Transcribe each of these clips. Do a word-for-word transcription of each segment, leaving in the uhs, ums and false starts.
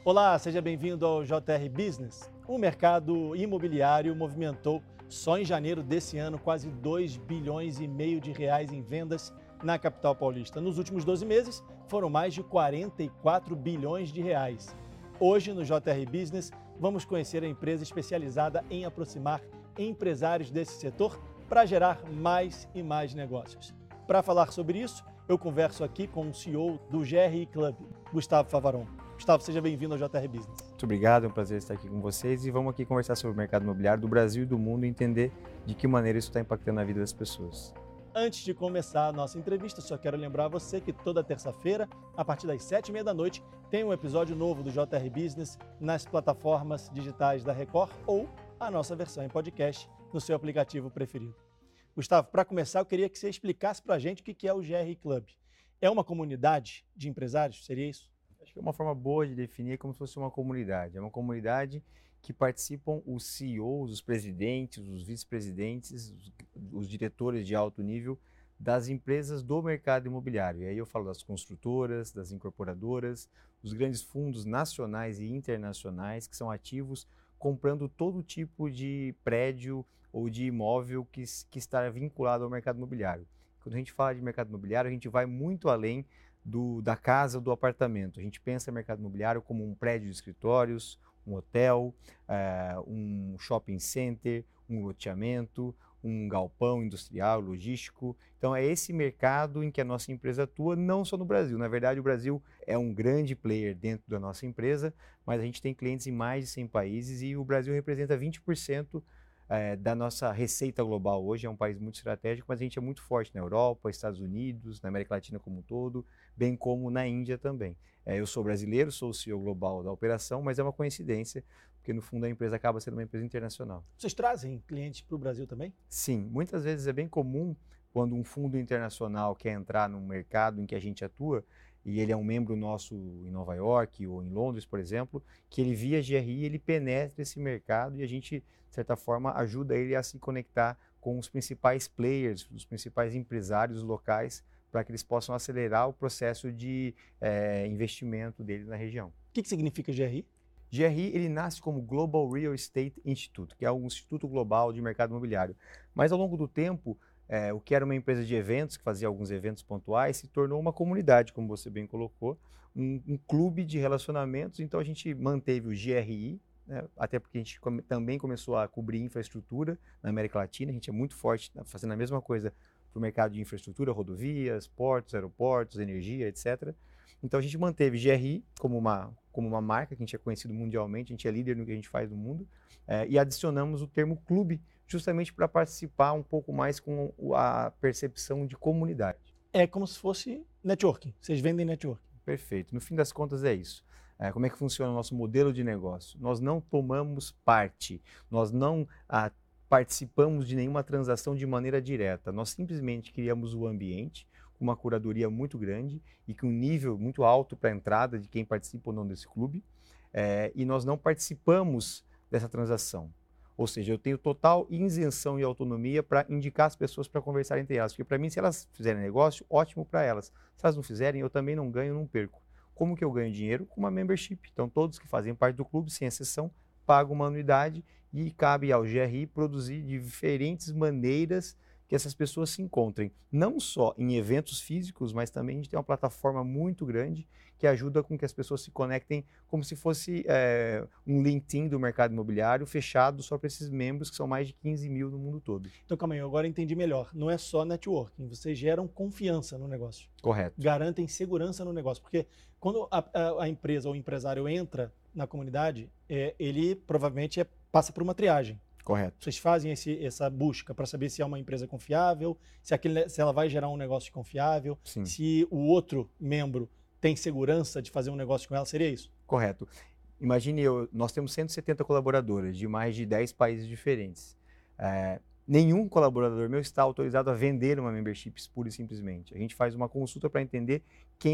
Olá, seja bem-vindo ao J R Business. O mercado imobiliário movimentou só em janeiro desse ano quase dois bilhões e meio de reais em vendas na capital paulista. Nos últimos doze meses, foram mais de quarenta e quatro bilhões de reais. Hoje, no J R Business, vamos conhecer a empresa especializada em aproximar empresários desse setor para gerar mais e mais negócios. Para falar sobre isso, eu converso aqui com o C E O do G R I Club, Gustavo Favaron. Gustavo, seja bem-vindo ao J R Business. Muito obrigado, é um prazer estar aqui com vocês e vamos aqui conversar sobre o mercado imobiliário do Brasil e do mundo e entender de que maneira isso está impactando a vida das pessoas. Antes de começar a nossa entrevista, só quero lembrar você que toda terça-feira, a partir das sete e meia da noite, tem um episódio novo do J R Business nas plataformas digitais da Record ou a nossa versão em podcast no seu aplicativo preferido. Gustavo, para começar, eu queria que você explicasse para a gente o que é o G R I Club. É uma comunidade de empresários? Seria isso? Acho que é uma forma boa de definir como se fosse uma comunidade. É uma comunidade que participam os C E Os, os presidentes, os vice-presidentes, os, os diretores de alto nível das empresas do mercado imobiliário. E aí eu falo das construtoras, das incorporadoras, os grandes fundos nacionais e internacionais que são ativos comprando todo tipo de prédio ou de imóvel que, que está vinculado ao mercado imobiliário. Quando a gente fala de mercado imobiliário, a gente vai muito além Do, da casa ou do apartamento. A gente pensa no mercado imobiliário como um prédio de escritórios, um hotel, uh, um shopping center, um loteamento, um galpão industrial, logístico. Então é esse mercado em que a nossa empresa atua, não só no Brasil. Na verdade, o Brasil é um grande player dentro da nossa empresa, mas a gente tem clientes em mais de cem países e o Brasil representa vinte por cento É, da nossa receita global hoje. É um país muito estratégico, mas a gente é muito forte na Europa, Estados Unidos, na América Latina como um todo, bem como na Índia também. É, eu sou brasileiro, sou o C E O global da operação, mas é uma coincidência, porque no fundo a empresa acaba sendo uma empresa internacional. Vocês trazem clientes para o Brasil também? Sim, muitas vezes é bem comum quando um fundo internacional quer entrar no mercado em que a gente atua, e ele é um membro nosso em Nova York ou em Londres, por exemplo, que ele via G R I, ele penetra esse mercado e a gente, de certa forma, ajuda ele a se conectar com os principais players, os principais empresários locais, para que eles possam acelerar o processo de é, investimento dele na região. O que, que significa G R I? G R I ele nasce como Global Real Estate Institute, que é um instituto global de mercado imobiliário. Mas ao longo do tempo, É, o que era uma empresa de eventos, que fazia alguns eventos pontuais, se tornou uma comunidade, como você bem colocou, um, um clube de relacionamentos. Então a gente manteve o G R I, né, até porque a gente come, também começou a cobrir infraestrutura na América Latina. A gente é muito forte fazendo a mesma coisa para o mercado de infraestrutura, rodovias, portos, aeroportos, energia, etcétera. Então a gente manteve G R I como uma, como uma marca que a gente é conhecido mundialmente, a gente é líder no que a gente faz no mundo, é, e adicionamos o termo clube, justamente para participar um pouco mais com a percepção de comunidade. É como se fosse networking, vocês vendem networking. Perfeito, no fim das contas é isso. É, como é que funciona o nosso modelo de negócio? Nós não tomamos parte, nós não ah, participamos de nenhuma transação de maneira direta, nós simplesmente criamos o ambiente com uma curadoria muito grande e com um nível muito alto para a entrada de quem participa ou não desse clube, é, e nós não participamos dessa transação. Ou seja, eu tenho total isenção e autonomia para indicar as pessoas para conversar entre elas. Porque para mim, se elas fizerem negócio, ótimo para elas. Se elas não fizerem, eu também não ganho, não perco. Como que eu ganho dinheiro? Com uma membership. Então, todos que fazem parte do clube, sem exceção, pagam uma anuidade e cabe ao G R I produzir de diferentes maneiras que essas pessoas se encontrem. Não só em eventos físicos, mas também a gente tem uma plataforma muito grande que ajuda com que as pessoas se conectem como se fosse é, um LinkedIn do mercado imobiliário fechado só para esses membros, que são mais de quinze mil no mundo todo. Então, calma aí, eu agora entendi melhor. Não é só networking, vocês geram confiança no negócio. Correto. Garantem segurança no negócio, porque quando a, a, a empresa ou o empresário entra na comunidade, é, ele provavelmente é, passa por uma triagem. Correto. Vocês fazem esse, essa busca para saber se é uma empresa confiável, se, aquele, se ela vai gerar um negócio confiável, Sim. Se o outro membro tem segurança de fazer um negócio com ela, seria isso? Correto. Imagine, eu, nós temos cento e setenta colaboradores de mais de dez países diferentes. É, nenhum colaborador meu está autorizado a vender uma membership pura e simplesmente. A gente faz uma consulta para entender quem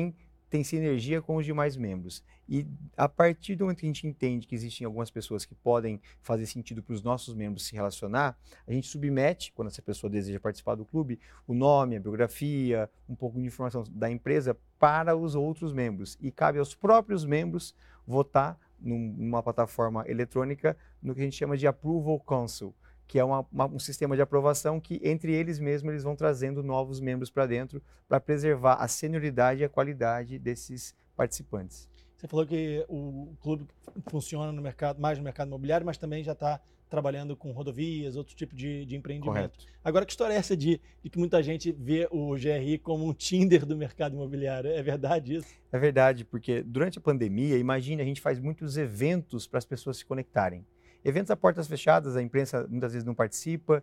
tem sinergia com os demais membros. E a partir do momento que a gente entende que existem algumas pessoas que podem fazer sentido para os nossos membros se relacionar, a gente submete, quando essa pessoa deseja participar do clube, o nome, a biografia, um pouco de informação da empresa para os outros membros. E cabe aos próprios membros votar num, numa plataforma eletrônica no que a gente chama de Approval Council, que é uma, uma, um sistema de aprovação que, entre eles mesmos, eles vão trazendo novos membros para dentro para preservar a senioridade e a qualidade desses participantes. Você falou que o clube funciona no mercado, mais no mercado imobiliário, mas também já está trabalhando com rodovias, outro tipo de, de empreendimento. Correto. Agora, que história é essa de, de que muita gente vê o G R I como um Tinder do mercado imobiliário? É verdade isso? É verdade, porque durante a pandemia, imagine, a gente faz muitos eventos para as pessoas se conectarem. Eventos a portas fechadas, a imprensa muitas vezes não participa,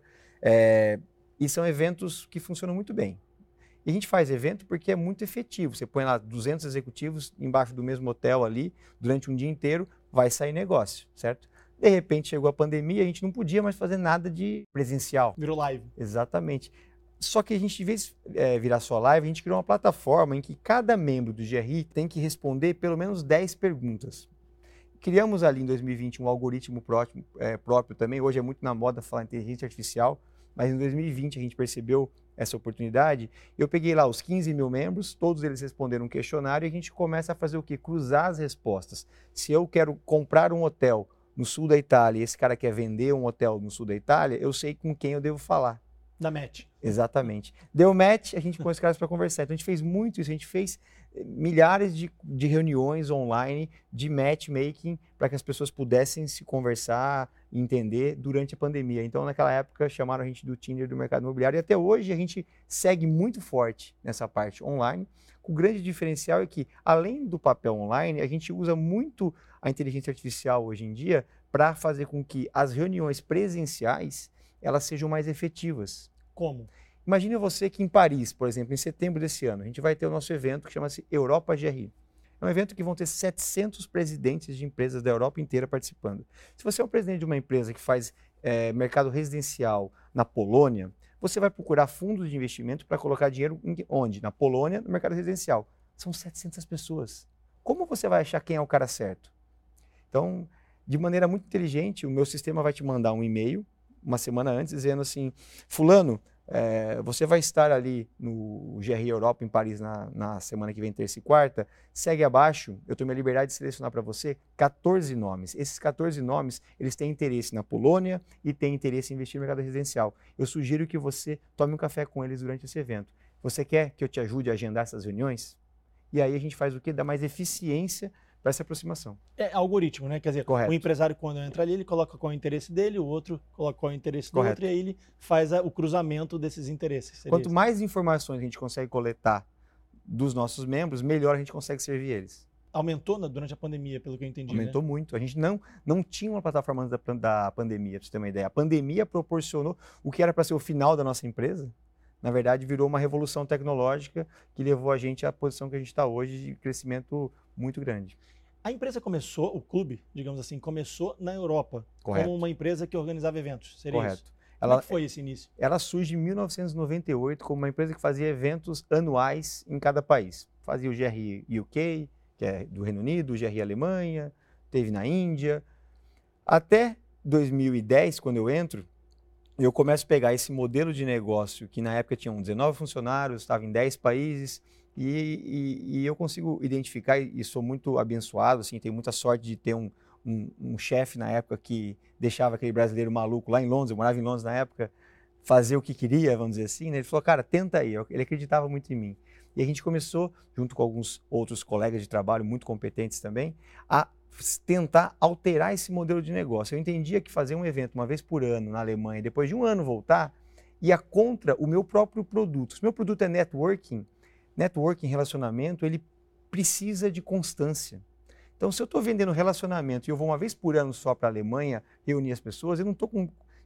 é, e são eventos que funcionam muito bem. E a gente faz evento porque é muito efetivo. Você põe lá duzentos executivos embaixo do mesmo hotel ali, durante um dia inteiro, vai sair negócio, certo? De repente chegou a pandemia, a gente não podia mais fazer nada de presencial. Virou live. Exatamente. Só que a gente, em vez de é, virar só live, a gente criou uma plataforma em que cada membro do G R I tem que responder pelo menos dez perguntas. Criamos ali em dois mil e vinte um algoritmo próprio, é, próprio também. Hoje é muito na moda falar inteligência artificial, mas em dois mil e vinte a gente percebeu essa oportunidade. Eu peguei lá os quinze mil membros, todos eles responderam um questionário e a gente começa a fazer o quê? Cruzar as respostas. Se eu quero comprar um hotel no sul da Itália e esse cara quer vender um hotel no sul da Itália, eu sei com quem eu devo falar. Da match. Exatamente. Deu match, a gente põe os caras para conversar. Então a gente fez muito isso, a gente fez milhares de, de reuniões online de matchmaking para que as pessoas pudessem se conversar e entender durante a pandemia. Então naquela época chamaram a gente do Tinder do mercado imobiliário e até hoje a gente segue muito forte nessa parte online. O grande diferencial é que, além do papel online, a gente usa muito a inteligência artificial hoje em dia para fazer com que as reuniões presenciais elas sejam mais efetivas. Como? Imagine você que em Paris, por exemplo, em setembro desse ano, a gente vai ter o nosso evento que chama-se Europa G R I. É um evento que vão ter setecentos presidentes de empresas da Europa inteira participando. Se você é um presidente de uma empresa que faz é, mercado residencial na Polônia, você vai procurar fundos de investimento para colocar dinheiro em, onde? Na Polônia, no mercado residencial. São setecentas pessoas. Como você vai achar quem é o cara certo? Então, de maneira muito inteligente, o meu sistema vai te mandar um e-mail uma semana antes, dizendo assim, fulano, é, você vai estar ali no G R I Europa em Paris na, na semana que vem, terça e quarta, segue abaixo, eu tomo a liberdade de selecionar para você quatorze nomes. Esses quatorze nomes, eles têm interesse na Polônia e têm interesse em investir no mercado residencial. Eu sugiro que você tome um café com eles durante esse evento. Você quer que eu te ajude a agendar essas reuniões? E aí a gente faz o quê? Dá mais eficiência para essa aproximação. É algoritmo, né? Quer dizer, Correto. O empresário, quando entra ali, ele coloca qual é o interesse dele, o outro coloca qual é o interesse do Correto. outro, e aí ele faz a, o cruzamento desses interesses. Seria Quanto isso? mais informações a gente consegue coletar dos nossos membros, melhor a gente consegue servir eles. Aumentou na, durante a pandemia, pelo que eu entendi. Aumentou né? muito. A gente não, não tinha uma plataforma antes da, da pandemia, para você ter uma ideia. A pandemia proporcionou o que era para ser o final da nossa empresa, na verdade virou uma revolução tecnológica que levou a gente à posição que a gente está hoje de crescimento muito grande. A empresa começou, o clube, digamos assim, começou na Europa, Correto. como uma empresa que organizava eventos. Seria Correto. isso? Ela, Como é que foi esse início? Ela surge em mil novecentos e noventa e oito como uma empresa que fazia eventos anuais em cada país. Fazia o G R I U K, que é do Reino Unido, o G R I Alemanha, teve na Índia. Até dois mil e dez, quando eu entro, eu começo a pegar esse modelo de negócio que na época tinham dezenove funcionários, estava em dez países, e, e, e eu consigo identificar, e sou muito abençoado, assim, tenho muita sorte de ter um, um, um chefe na época que deixava aquele brasileiro maluco lá em Londres, eu morava em Londres na época, fazer o que queria, vamos dizer assim, né? Ele falou, cara, tenta aí, ele acreditava muito em mim. E a gente começou, junto com alguns outros colegas de trabalho muito competentes também, a tentar alterar esse modelo de negócio. Eu entendia que fazer um evento uma vez por ano na Alemanha, depois de um ano voltar, ia contra o meu próprio produto. Se o meu produto é networking, networking, relacionamento, ele precisa de constância. Então, se eu estou vendendo relacionamento e eu vou uma vez por ano só para a Alemanha reunir as pessoas, eu não estou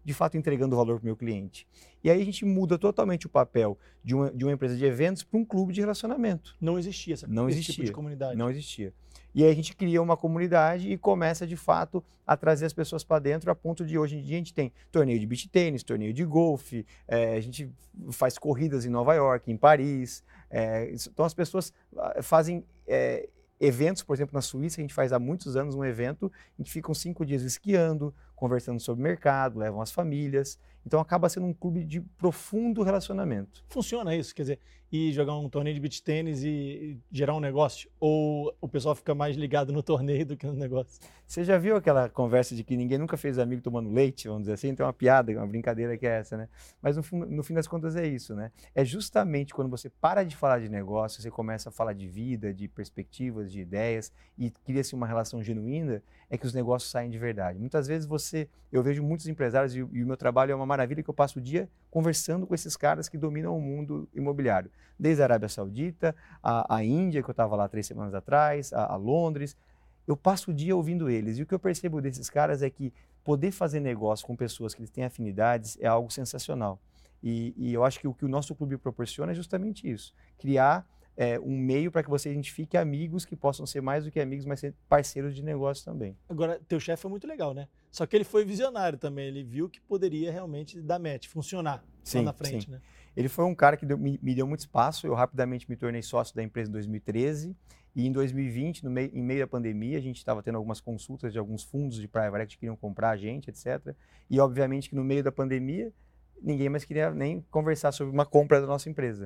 de fato entregando valor para o meu cliente. E aí a gente muda totalmente o papel de uma, de uma empresa de eventos para um clube de relacionamento. Não existia essa, Não esse existia, tipo de comunidade. Não existia. E aí a gente cria uma comunidade e começa, de fato, a trazer as pessoas para dentro, a ponto de hoje em dia a gente tem torneio de beach tênis, torneio de golfe, é, a gente faz corridas em Nova York, em Paris. É, então as pessoas fazem é, eventos, por exemplo, na Suíça, a gente faz há muitos anos um evento em que ficam cinco dias esquiando, conversando sobre mercado, levam as famílias. Então acaba sendo um clube de profundo relacionamento. Funciona isso? Quer dizer, ir jogar um torneio de beach tênis e gerar um negócio? Ou o pessoal fica mais ligado no torneio do que no negócio? Você já viu aquela conversa de que ninguém nunca fez amigo tomando leite, vamos dizer assim? Tem uma piada, uma brincadeira que é essa, né? Mas no, no fim das contas é isso, né? É justamente quando você para de falar de negócio, você começa a falar de vida, de perspectivas, de ideias e cria-se uma relação genuína, é que os negócios saem de verdade. Muitas vezes você, eu vejo muitos empresários e, e o meu trabalho é uma maravilha que eu passo o dia conversando com esses caras que dominam o mundo imobiliário. Desde a Arábia Saudita, a, a Índia, que eu estava lá três semanas atrás, a, a Londres. Eu passo o dia ouvindo eles. E o que eu percebo desses caras é que poder fazer negócio com pessoas que eles têm afinidades é algo sensacional. E, e eu acho que o que o nosso clube proporciona é justamente isso. Criar é, um meio para que você identifique amigos que possam ser mais do que amigos, mas ser parceiros de negócio também. Agora, teu chefe é muito legal, né? Só que ele foi visionário também. Ele viu que poderia realmente dar match, funcionar sim, lá na frente, sim. né? Ele foi um cara que deu, me, me deu muito espaço. Eu rapidamente me tornei sócio da empresa em dois mil e treze. E em dois mil e vinte, no meio, em meio da pandemia, a gente estava tendo algumas consultas de alguns fundos de private equity que queriam comprar a gente, etcétera. E obviamente que no meio da pandemia, ninguém mais queria nem conversar sobre uma compra da nossa empresa.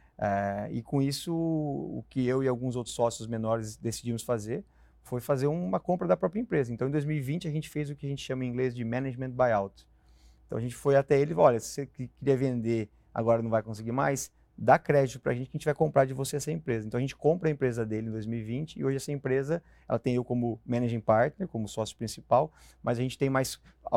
Uh, e com isso, o que eu e alguns outros sócios menores decidimos fazer foi fazer uma compra da própria empresa. Então, em dois mil e vinte, a gente fez o que a gente chama em inglês de management buyout. Então, a gente foi até ele e falou, olha, se você queria vender, agora não vai conseguir mais, dá crédito para a gente que a gente vai comprar de você essa empresa. Então, a gente compra a empresa dele em dois mil e vinte e hoje essa empresa, ela tem eu como managing partner, como sócio principal, mas a gente tem mais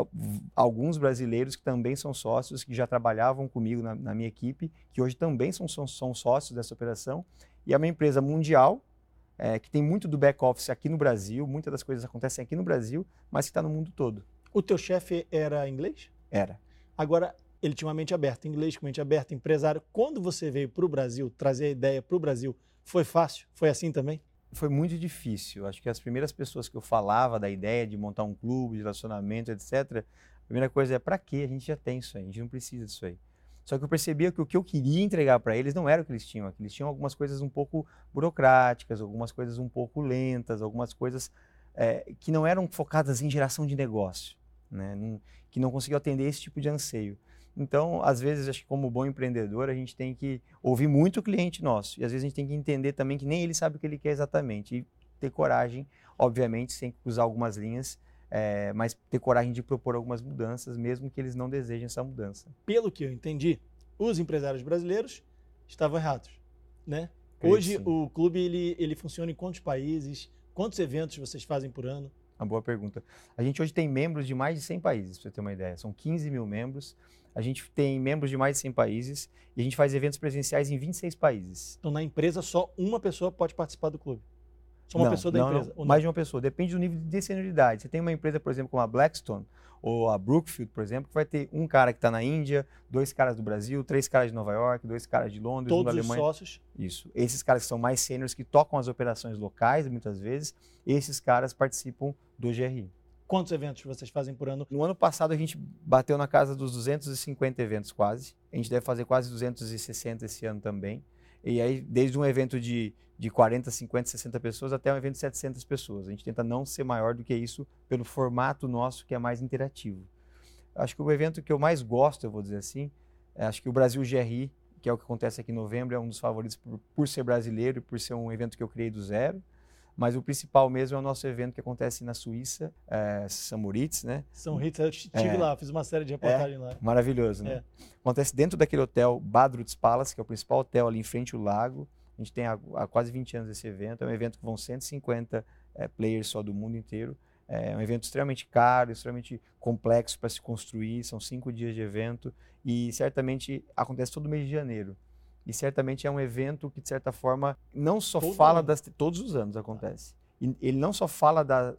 alguns brasileiros que também são sócios, que já trabalhavam comigo na, na minha equipe, que hoje também são, são, são sócios dessa operação. E é uma empresa mundial, é, que tem muito do back-office aqui no Brasil, muitas das coisas acontecem aqui no Brasil, mas que está no mundo todo. O teu chefe era inglês? Era. Agora, ele tinha uma mente aberta, inglês com mente aberta, empresário. Quando você veio para o Brasil, trazer a ideia para o Brasil, foi fácil? Foi assim também? Foi muito difícil. Acho que as primeiras pessoas que eu falava da ideia de montar um clube, de relacionamento, etcétera, a primeira coisa é, para quê? A gente já tem isso aí, a gente não precisa disso aí. Só que eu percebia que o que eu queria entregar para eles não era o que eles tinham. Eles tinham algumas coisas um pouco burocráticas, algumas coisas um pouco lentas, algumas coisas é, que não eram focadas em geração de negócio, né? Não, que não conseguiam atender esse tipo de anseio. Então, às vezes, acho que como bom empreendedor, a gente tem que ouvir muito o cliente nosso. E às vezes a gente tem que entender também que nem ele sabe o que ele quer exatamente. E ter coragem, obviamente, sem cruzar algumas linhas, é, mas ter coragem de propor algumas mudanças, mesmo que eles não desejem essa mudança. Pelo que eu entendi, os empresários brasileiros estavam errados, né? Hoje, o clube ele, ele funciona em quantos países? Quantos eventos vocês fazem por ano? Uma boa pergunta. A gente hoje tem membros de mais de cem países, para você ter uma ideia. São quinze mil membros. A gente tem membros de mais de cem países e a gente faz eventos presenciais em vinte e seis países. Então, na empresa, só uma pessoa pode participar do clube? Só uma não, pessoa da não, empresa? Não, mais de uma pessoa. Depende do nível de senioridade. Você tem uma empresa, por exemplo, como a Blackstone ou a Brookfield, por exemplo, que vai ter um cara que está na Índia, dois caras do Brasil, três caras de Nova York, dois caras de Londres, Todos um da Alemanha. Todos os sócios? Isso. Esses caras que são mais sêniores, que tocam as operações locais, muitas vezes, esses caras participam do G R I. Quantos eventos vocês fazem por ano? No ano passado a gente bateu na casa dos duzentos e cinquenta eventos quase. A gente deve fazer quase duzentos e sessenta esse ano também. E aí, desde um evento de, de quarenta, cinquenta, sessenta pessoas até um evento de setecentas pessoas. A gente tenta não ser maior do que isso pelo formato nosso, que é mais interativo. Acho que o evento que eu mais gosto, eu vou dizer assim, é, acho que o Brasil G R I, que é o que acontece aqui em novembro, é um dos favoritos por, por ser brasileiro e por ser um evento que eu criei do zero. Mas o principal mesmo é o nosso evento que acontece na Suíça, é, São Moritz, né? São Moritz, eu estive é, lá, fiz uma série de reportagens é, lá. Maravilhoso, né? É. Acontece dentro daquele hotel Badrutz Palace, que é o principal hotel ali em frente ao lago. A gente tem há, há quase vinte anos esse evento. É um evento que vão cento e cinquenta é, players só do mundo inteiro. É um evento extremamente caro, extremamente complexo para se construir. São cinco dias de evento e certamente acontece todo mês de janeiro. E certamente é um evento que, de certa forma, não só Todo fala ano. das... Todos os anos acontece. E ele não só fala da,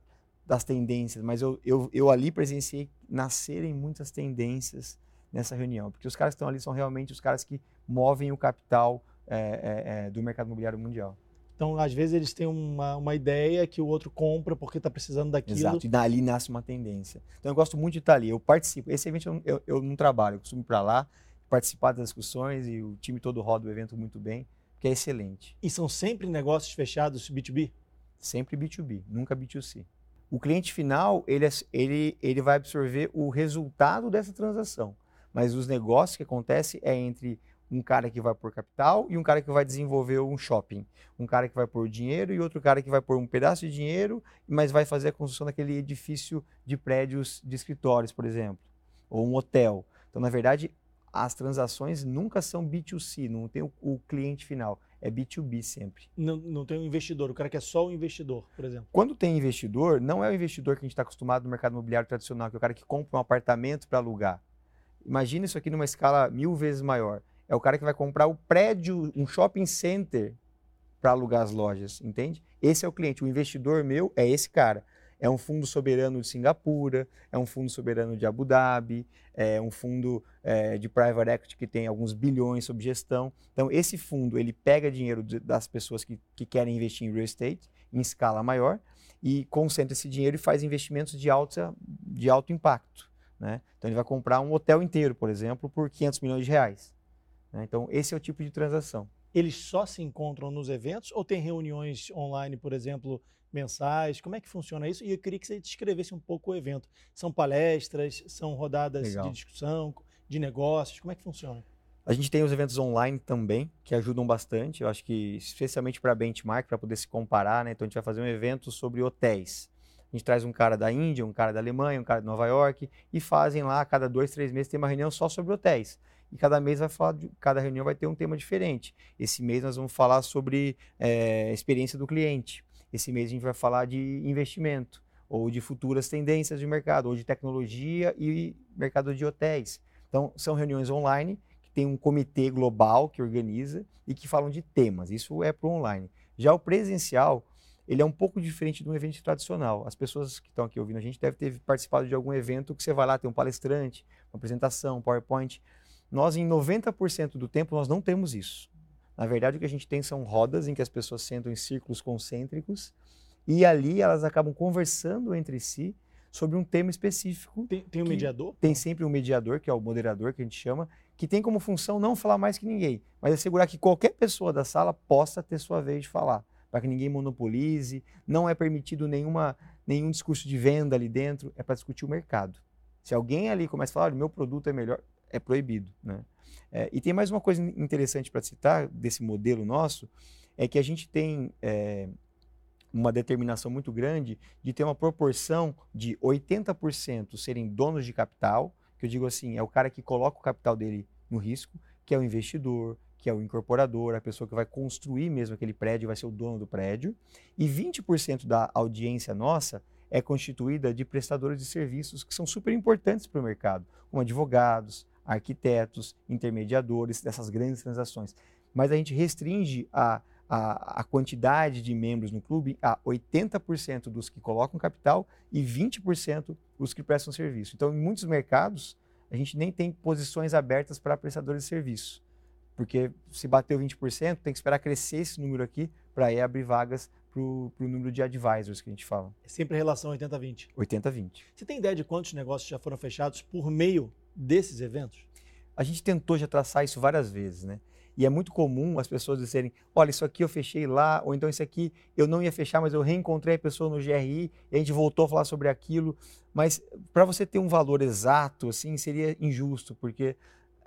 das tendências, mas eu, eu, eu ali presenciei nascerem muitas tendências nessa reunião, porque os caras que estão ali são realmente os caras que movem o capital é, é, é, do mercado imobiliário mundial. Então, às vezes, eles têm uma, uma ideia que o outro compra porque está precisando daquilo. Exato, e dali nasce uma tendência. Então, eu gosto muito de estar ali, eu participo. Esse evento eu, eu, eu não trabalho, eu costumo ir para lá, participar das discussões e o time todo roda o evento muito bem, que é excelente. E são sempre negócios fechados B dois B? Sempre B dois B, nunca B dois C. O cliente final, ele, ele, ele vai absorver o resultado dessa transação, mas os negócios que acontecem é entre um cara que vai pôr capital e um cara que vai desenvolver um shopping. Um cara que vai pôr dinheiro e outro cara que vai pôr um pedaço de dinheiro, mas vai fazer a construção daquele edifício de prédios de escritórios, por exemplo, ou um hotel. Então, na verdade, as transações nunca são B dois C, não tem o, o cliente final, é B dois B sempre. Não, não tem um investidor, o cara que é só o investidor, por exemplo. Quando tem investidor, não é o investidor que a gente está acostumado no mercado imobiliário tradicional, que é o cara que compra um apartamento para alugar. Imagina isso aqui numa escala mil vezes maior. É o cara que vai comprar o prédio, um shopping center para alugar as lojas, entende? Esse é o cliente. O investidor meu é esse cara. É um fundo soberano de Singapura, é um fundo soberano de Abu Dhabi, é um fundo é, de private equity que tem alguns bilhões sob gestão. Então, esse fundo, ele pega dinheiro de, das pessoas que, que querem investir em real estate em escala maior e concentra esse dinheiro e faz investimentos de, alta, de alto impacto, né? Então, ele vai comprar um hotel inteiro, por exemplo, por quinhentos milhões de reais. Então, esse é o tipo de transação. Eles só se encontram nos eventos ou tem reuniões online, por exemplo, mensais? Como é que funciona isso? E eu queria que você descrevesse um pouco o evento. São palestras, são rodadas Legal. de discussão, de negócios? Como é que funciona? A gente tem os eventos online também, que ajudam bastante. Eu acho que, especialmente para benchmark, para poder se comparar, né? Então, a gente vai fazer um evento sobre hotéis. A gente traz um cara da Índia, um cara da Alemanha, um cara de Nova York, e fazem lá, a cada dois, três meses, tem uma reunião só sobre hotéis. E cada mês vai falar, de, cada reunião vai ter um tema diferente. Esse mês nós vamos falar sobre é, experiência do cliente. Esse mês a gente vai falar de investimento, ou de futuras tendências de mercado, ou de tecnologia e mercado de hotéis. Então, são reuniões online, que tem um comitê global que organiza e que falam de temas. Isso é para o online. Já o presencial, ele é um pouco diferente de um evento tradicional. As pessoas que estão aqui ouvindo a gente devem ter participado de algum evento que você vai lá, tem um palestrante, uma apresentação, um PowerPoint. Nós, em noventa por cento do tempo, nós não temos isso. Na verdade, o que a gente tem são rodas em que as pessoas sentam em círculos concêntricos e ali elas acabam conversando entre si sobre um tema específico. Tem, tem um mediador? Tem sempre um mediador, que é o moderador, que a gente chama, que tem como função não falar mais que ninguém, mas assegurar que qualquer pessoa da sala possa ter sua vez de falar, para que ninguém monopolize. Não é permitido nenhuma, nenhum discurso de venda ali dentro, é para discutir o mercado. Se alguém ali começa a falar, olha, o meu produto é melhor, é proibido, né? É, e tem mais uma coisa interessante para citar desse modelo nosso, é que a gente tem é, uma determinação muito grande de ter uma proporção de oitenta por cento serem donos de capital, que eu digo assim, é o cara que coloca o capital dele no risco, que é o investidor, que é o incorporador, a pessoa que vai construir mesmo aquele prédio, vai ser o dono do prédio, e vinte por cento da audiência nossa é constituída de prestadores de serviços que são super importantes para o mercado, como advogados, arquitetos, intermediadores dessas grandes transações. Mas a gente restringe a, a, a quantidade de membros no clube a oitenta por cento dos que colocam capital e vinte por cento os que prestam serviço. Então, em muitos mercados, a gente nem tem posições abertas para prestadores de serviço, porque se bateu vinte por cento, tem que esperar crescer esse número aqui para aí abrir vagas para o número de advisors que a gente fala. É sempre a relação oitenta a vinte. oitenta a vinte. Você tem ideia de quantos negócios já foram fechados por meio desses eventos? A gente tentou já traçar isso várias vezes, né? E é muito comum as pessoas dizerem, olha, isso aqui eu fechei lá, ou então isso aqui eu não ia fechar, mas eu reencontrei a pessoa no G R I e a gente voltou a falar sobre aquilo. Mas para você ter um valor exato, assim, seria injusto, porque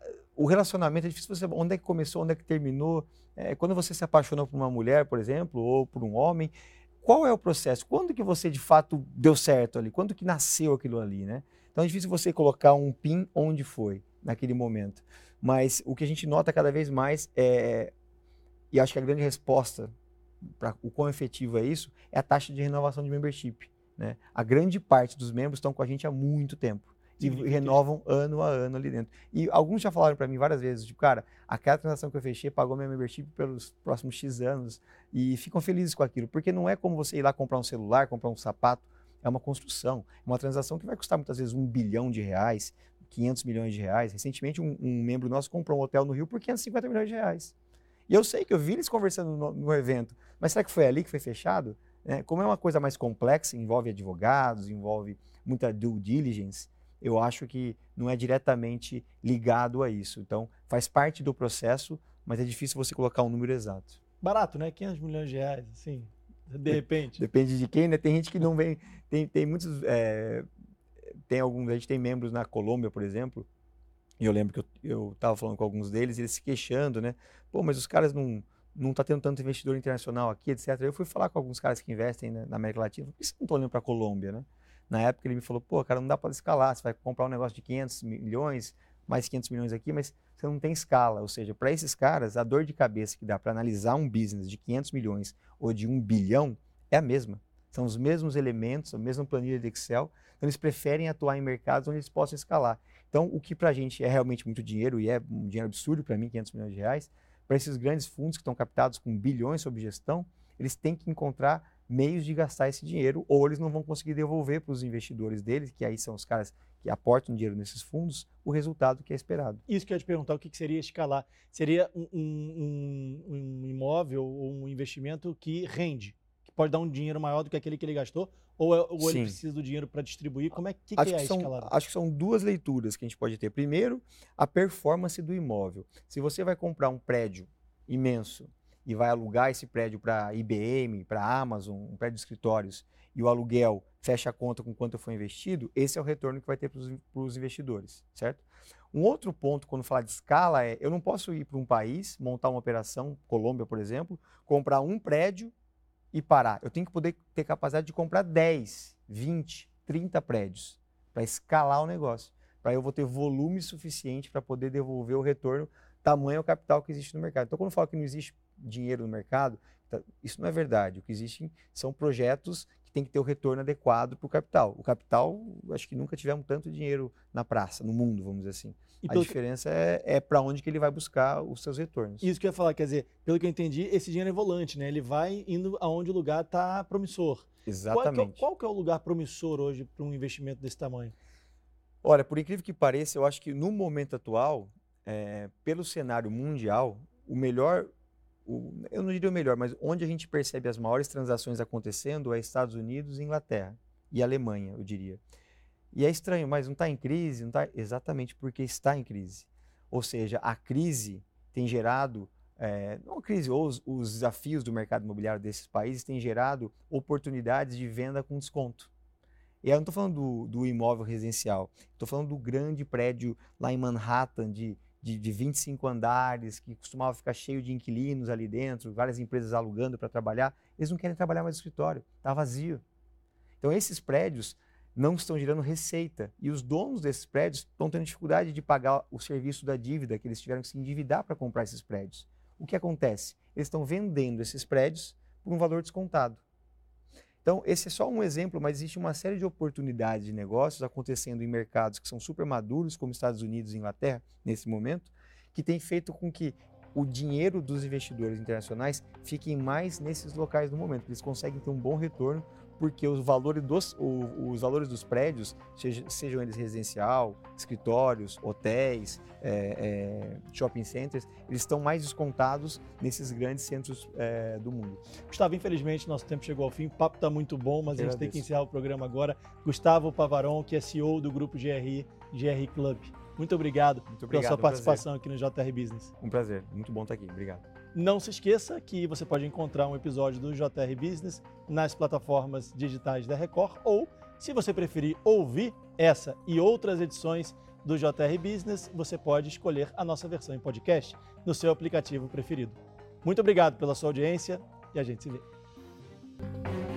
o relacionamento é difícil você, onde é que começou, onde é que terminou. É, quando você se apaixonou por uma mulher, por exemplo, ou por um homem, qual é o processo? Quando que você de fato deu certo ali? Quando que nasceu aquilo ali, né? Então é difícil você colocar um pin onde foi naquele momento. Mas o que a gente nota cada vez mais é, e acho que a grande resposta para o quão efetivo é isso, é a taxa de renovação de membership, né? A grande parte dos membros estão com a gente há muito tempo. E renovam ano a ano ali dentro. E alguns já falaram para mim várias vezes, tipo, cara, aquela transação que eu fechei pagou minha membership pelos próximos X anos e ficam felizes com aquilo, porque não é como você ir lá comprar um celular, comprar um sapato, é uma construção, uma transação que vai custar muitas vezes um bilhão de reais, quinhentos milhões de reais. Recentemente, um, um membro nosso comprou um hotel no Rio por quinhentos e cinquenta milhões de reais. E eu sei que eu vi eles conversando no, no evento, mas será que foi ali que foi fechado? É, como é uma coisa mais complexa, envolve advogados, envolve muita due diligence, eu acho que não é diretamente ligado a isso. Então, faz parte do processo, mas é difícil você colocar um número exato. Barato, né? quinhentos milhões de reais, assim, de repente. Depende de quem, né? Tem gente que não vem... Tem, tem muitos... É, tem alguns... A gente tem membros na Colômbia, por exemplo, e eu lembro que eu estava falando com alguns deles, eles se queixando, né? Pô, mas os caras não... não está tendo tanto investidor internacional aqui, etcétera. Eu fui falar com alguns caras que investem na América Latina, por que você não está olhando para a Colômbia, né? Na época ele me falou, pô, cara, não dá para escalar, você vai comprar um negócio de quinhentos milhões, mais quinhentos milhões aqui, mas você não tem escala. Ou seja, para esses caras, a dor de cabeça que dá para analisar um business de quinhentos milhões ou de um bilhão é a mesma. São os mesmos elementos, a mesma planilha de Excel, então eles preferem atuar em mercados onde eles possam escalar. Então, o que para a gente é realmente muito dinheiro, e é um dinheiro absurdo para mim, quinhentos milhões de reais, para esses grandes fundos que estão captados com bilhões sob gestão, eles têm que encontrar meios de gastar esse dinheiro, ou eles não vão conseguir devolver para os investidores deles, que aí são os caras que aportam dinheiro nesses fundos, o resultado que é esperado. Isso que eu ia te perguntar, o que seria escalar? Seria um, um, um imóvel ou um investimento que rende, que pode dar um dinheiro maior do que aquele que ele gastou, ou, é, ou ele precisa do dinheiro para distribuir? Como é que, que, acho que é que a são, escalada? Acho que são duas leituras que a gente pode ter. Primeiro, a performance do imóvel. Se você vai comprar um prédio imenso e vai alugar esse prédio para I B M, para Amazon, um prédio de escritórios, e o aluguel fecha a conta com quanto foi investido, esse é o retorno que vai ter para os investidores, certo? Um outro ponto, quando falar de escala, é eu não posso ir para um país, montar uma operação, Colômbia, por exemplo, comprar um prédio e parar. Eu tenho que poder ter capacidade de comprar dez, vinte, trinta prédios para escalar o negócio, para eu vou ter volume suficiente para poder devolver o retorno, tamanho o capital que existe no mercado. Então, quando eu falo que não existe dinheiro no mercado, isso não é verdade. O que existe são projetos que têm que ter o retorno adequado para o capital. O capital, acho que nunca tivemos tanto dinheiro na praça, no mundo, vamos dizer assim. E a diferença que... é, é para onde que ele vai buscar os seus retornos. Isso que eu ia falar, quer dizer, pelo que eu entendi, esse dinheiro é volante, né? Ele vai indo aonde o lugar está promissor. Exatamente. Qual que, é, qual que é o lugar promissor hoje para um investimento desse tamanho? Olha, por incrível que pareça, eu acho que no momento atual, é, pelo cenário mundial, o melhor... O, eu não diria o melhor, mas onde a gente percebe as maiores transações acontecendo é Estados Unidos, Inglaterra e Alemanha, eu diria. E é estranho, mas não está em crise? Não tá, exatamente porque está em crise. Ou seja, a crise tem gerado, é, não a crise, ou os, os desafios do mercado imobiliário desses países têm gerado oportunidades de venda com desconto. E aí eu não estou falando do, do imóvel residencial, estou falando do grande prédio lá em Manhattan de De, de vinte e cinco andares, que costumava ficar cheio de inquilinos ali dentro, várias empresas alugando para trabalhar, eles não querem trabalhar mais no escritório, está vazio. Então esses prédios não estão gerando receita e os donos desses prédios estão tendo dificuldade de pagar o serviço da dívida, que eles tiveram que se endividar para comprar esses prédios. O que acontece? Eles estão vendendo esses prédios por um valor descontado. Então, esse é só um exemplo, mas existe uma série de oportunidades de negócios acontecendo em mercados que são super maduros, como Estados Unidos e Inglaterra, nesse momento, que tem feito com que o dinheiro dos investidores internacionais fique mais nesses locais no momento. Eles conseguem ter um bom retorno, porque os valores dos, o, os valores dos prédios, seja, sejam eles residencial, escritórios, hotéis, é, é, shopping centers, eles estão mais descontados nesses grandes centros é, do mundo. Gustavo, infelizmente nosso tempo chegou ao fim, o papo está muito bom, mas a gente tem que encerrar o programa agora. Gustavo Pavaron, que é C E O do Grupo G R I, G R I Club. Muito obrigado, muito obrigado pela sua participação aqui no J R Business. Um prazer, muito bom estar aqui, obrigado. Não se esqueça que você pode encontrar um episódio do J R Business nas plataformas digitais da Record ou, se você preferir ouvir essa e outras edições do J R Business, você pode escolher a nossa versão em podcast no seu aplicativo preferido. Muito obrigado pela sua audiência e a gente se vê.